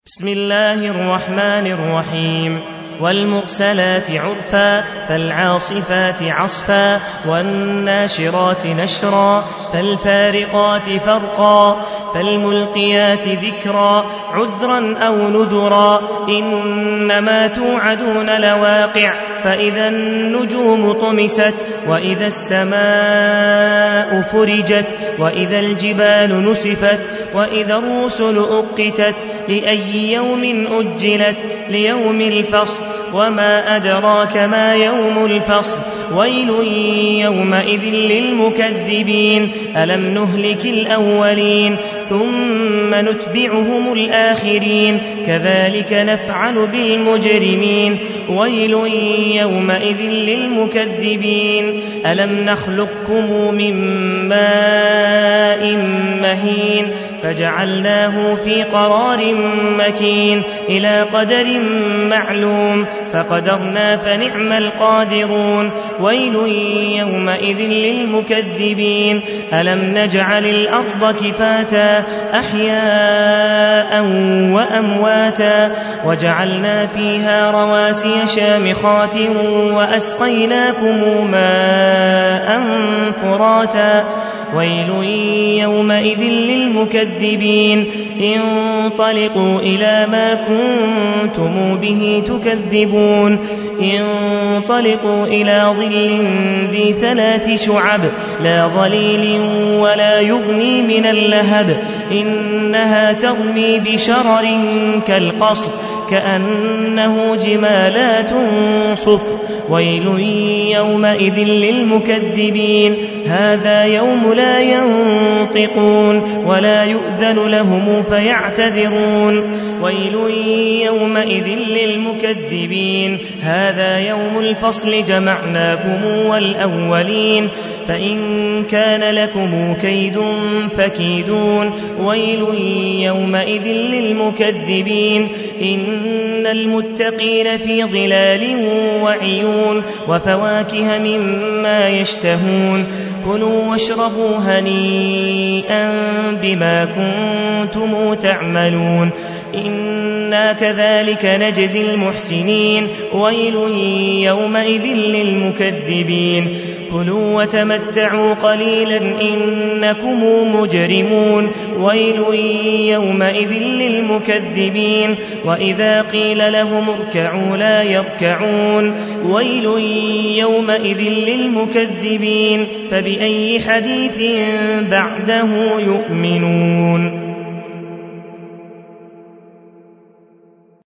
بسم الله الرحمن الرحيم والمرسلات عرفا فالعاصفات عصفا والناشرات نشرا فالفارقات فرقا فالملقيات ذكرا عذرا أو نذرا إنما توعدون لواقع فإذا النجوم طمست وإذا السماء فرجت وإذا الجبال نسفت وإذا الرسل أقتت لأي يوم أجلت ليوم الفصل وما أدراك ما يوم الفصل ويل يومئذ للمكذبين ألم نهلك الأولين ثم نتبعهم الآخرين كذلك نفعل بالمجرمين ويل يومئذ للمكذبين ألم نخلقكم من ماء مهين فجعلناه في قرار مكين إلى قدر معلوم فقدرنا فنعم القادرون ويل يومئذ للمكذبين ألم نجعل الأرض كفاتا أحياء وأمواتا وجعلنا فيها رواسي شامخات وأسقيناكم ماء فراتا ويل يومئذ للمكذبين انطلقوا إلى ما كنتم به تكذبون انطلقوا إلى ظل ذي 3 شعب لا ظليل ولا يغني من اللهب إنها ترمي بشرر كالقصر كأنه جمالات صفر ويل يومئذ للمكذبين هذا يوم لا ينطقون ولا يؤذن لهم فيعتذرون ويل يومئذ للمكذبين هذا يوم الفصل جمعناكم والأولين فإن كان لكم كيد فكيدون ويل يومئذ للمكذبين إن المتقين في ظلال وعيون وفواكه مما يشتهون كلوا واشربوا هنيئا بما كنتم تعملون إنا كذلك نجزي المحسنين ويل يومئذ للمكذبين كلوا وتمتعوا قليلا إنكم مجرمون ويل يومئذ للمكذبين وإذا قيل لهم اركعوا لا يركعون ويل يومئذ للمكذبين فبأي حديث بعده يؤمنون